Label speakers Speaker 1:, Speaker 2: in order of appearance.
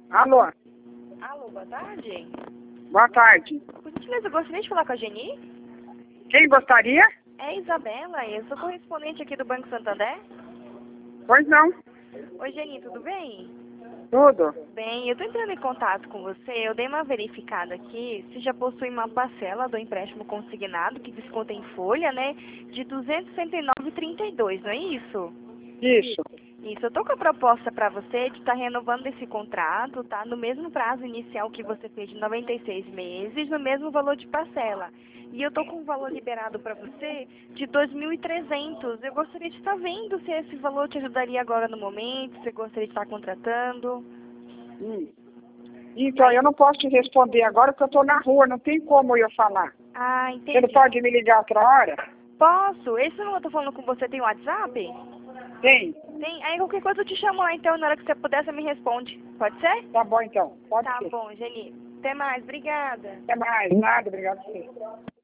Speaker 1: Alô,
Speaker 2: Alô, boa tarde.
Speaker 1: boa tarde.
Speaker 2: Por gentileza, eu gostaria de falar com a Geni.
Speaker 1: Quem gostaria?
Speaker 2: É Isabela, eu sou correspondente aqui do Banco Santander.
Speaker 1: Pois não,
Speaker 2: Oi, Geni, tudo bem?
Speaker 1: tudo.
Speaker 2: Bem, eu tô entrando em contato com você, eu dei uma verificada aqui, você já possui uma parcela do empréstimo consignado, que desconta em folha, né, de R$ 269,32, não é isso?
Speaker 1: Isso.
Speaker 2: Isso, eu tô com a proposta para você de estar renovando esse contrato, tá? No mesmo prazo inicial que você fez de 96 meses, no mesmo valor de parcela. E eu tô com um valor liberado para você de 2.300. Eu gostaria de estar vendo se esse valor te ajudaria agora no momento, se você gostaria de estar contratando.
Speaker 1: Então, eu não posso te responder agora porque eu estou na rua, não tem como eu falar.
Speaker 2: Ah,
Speaker 1: Você não
Speaker 2: entendi.
Speaker 1: pode me ligar outra hora?
Speaker 2: Posso? Esse número que eu tô falando com você tem WhatsApp?
Speaker 1: Tem.
Speaker 2: Tem. Aí qualquer coisa eu te chamo lá então, na hora que você puder, você me responde. Pode ser?
Speaker 1: Tá bom, então. Pode
Speaker 2: Tá
Speaker 1: ser.
Speaker 2: bom, Geni. Até mais, obrigada.
Speaker 1: Até mais. Nada, obrigado a você.